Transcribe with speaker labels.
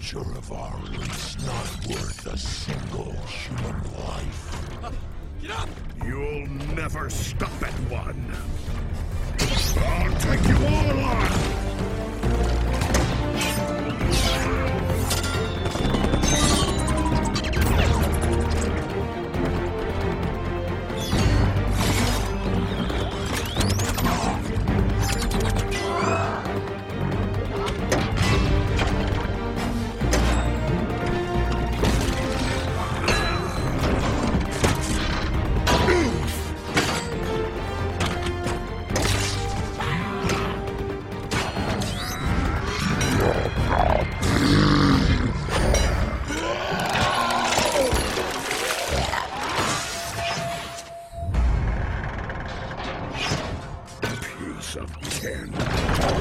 Speaker 1: future of our race not worth a single human life.
Speaker 2: Get up!
Speaker 3: You'll never stop at one. I'll take you all on! Piece of tin.